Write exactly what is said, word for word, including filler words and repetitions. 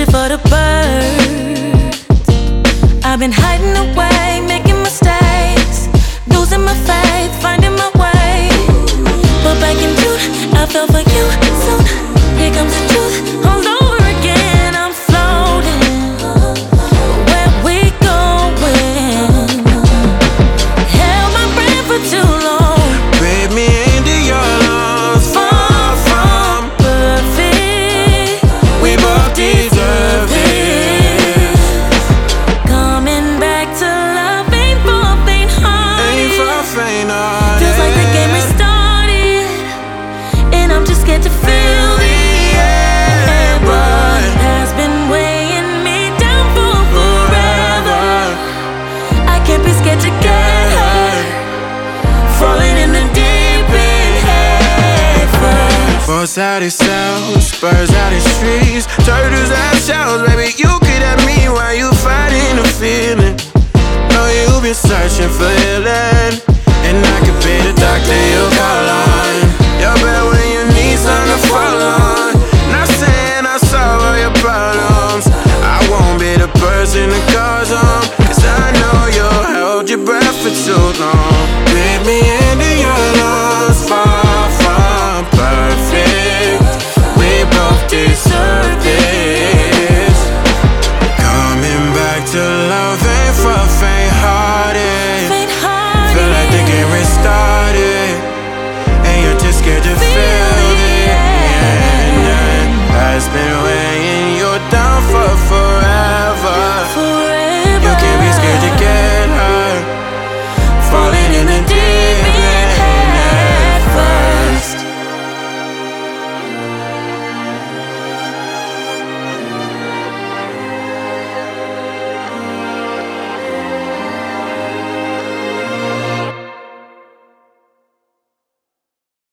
for the birds. I've been hiding away, making mistakes, losing my faith, finding my way. But back in June, I fell for you. Soon, here comes the truth. All over again, I'm floating. Where we going? Held my breath for too long. Breathe me into your lungs. Far from perfect, we both deserve it. Coming back to love ain't for faint-hearted. Ain't for faint-hearted. Feels like the game restarted, and I'm just scared to feel the air. What has been weighing me down for forever? I can't be scared to get hurt, falling in the deep end head first. Boats out his cells, birds out his trees, turtles out shells. Baby, you could have me while you fighting the feeling. Know you've been searching for healing, and I could be the doctor you call on. You're better when you need something to fall on. Not saying I solve all your problems, I won't be the person to cause them, cause I know you'll hold your breath for too long. Breathe me into your lungs. Far from perfect, we both deserve this. Coming back to love ain't for faint-hearted. Feel like the game restarted, and you're too scared to feel the end. Has been